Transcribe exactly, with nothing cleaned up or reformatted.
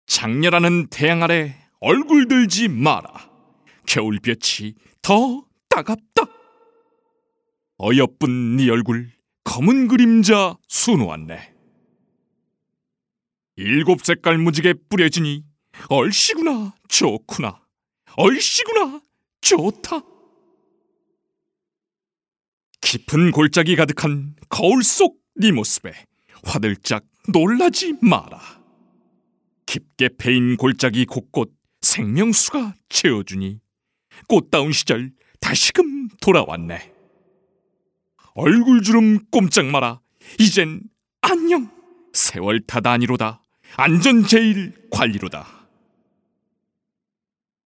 장렬하는 태양 아래 얼굴 들지 마라. 겨울볕이 더 따갑다. 어여쁜 네 얼굴 검은 그림자 수놓았네. 일곱 색깔 무지개 뿌려지니 얼씨구나 좋구나, 얼씨구나 좋다. 깊은 골짜기 가득한 거울 속 네 모습에 화들짝 놀라지 마라. 깊게 패인 골짜기 곳곳 생명수가 채워주니 꽃다운 시절 다시금 돌아왔네. 얼굴주름 꼼짝 마라. 이젠 안녕. 세월 탓 아니로다. 안전 제일 관리로다.